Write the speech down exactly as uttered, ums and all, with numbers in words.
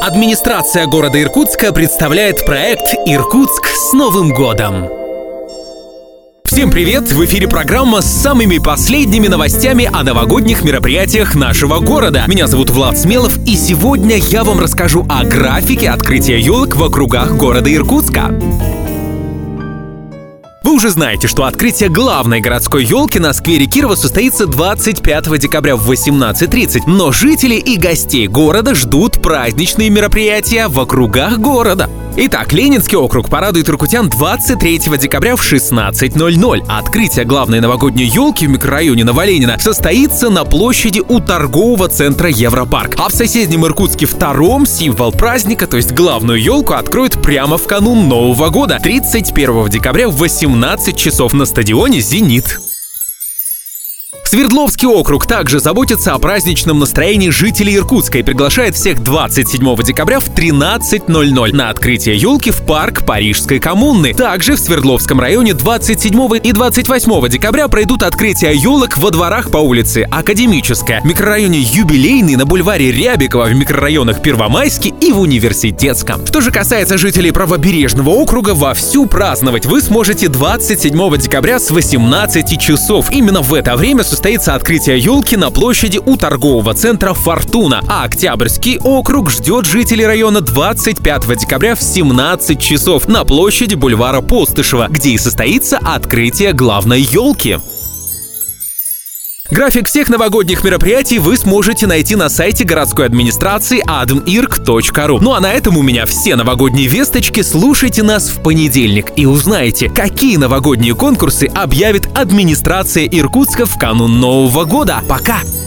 Администрация города Иркутска представляет проект «Иркутск с Новым годом». Всем привет! В эфире программа с самыми последними новостями о новогодних мероприятиях нашего города. Меня зовут Влад Смелов, и сегодня я вам расскажу о графике открытия елок в округах города Иркутска. Вы уже знаете, что открытие главной городской елки на сквере Кирова состоится двадцать пятого декабря в восемнадцать тридцать, но жители и гостей города ждут праздничные мероприятия в округах города. Итак, Ленинский округ порадует иркутян двадцать третьего декабря в шестнадцать ноль ноль. Открытие главной новогодней елки в микрорайоне Новоленина состоится на площади у торгового центра Европарк. А в соседнем Иркутске втором символ праздника, то есть главную елку, откроют прямо в канун Нового года, тридцать первого декабря в восемнадцать часов на стадионе «Зенит». Свердловский округ также заботится о праздничном настроении жителей Иркутска и приглашает всех двадцать седьмого декабря в тринадцать ноль ноль на открытие елки в парк Парижской коммуны. Также в Свердловском районе двадцать седьмого и двадцать восьмого декабря пройдут открытия елок во дворах по улице Академическая, в микрорайоне Юбилейный, на бульваре Рябикова, в микрорайонах Первомайский и в Университетском. Что же касается жителей правобережного округа, вовсю праздновать вы сможете двадцать седьмого декабря с восемнадцати часов. Именно в это время состоится открытие елки на площади у торгового центра «Фортуна», а Октябрьский округ ждет жителей района двадцать пятого декабря в семнадцать часов на площади бульвара Постышева, где и состоится открытие главной елки. График всех новогодних мероприятий вы сможете найти на сайте городской администрации адмирк точка ру. Ну а на этом у меня все новогодние весточки. Слушайте нас в понедельник и узнаете, какие новогодние конкурсы объявит администрация Иркутска в канун Нового года. Пока!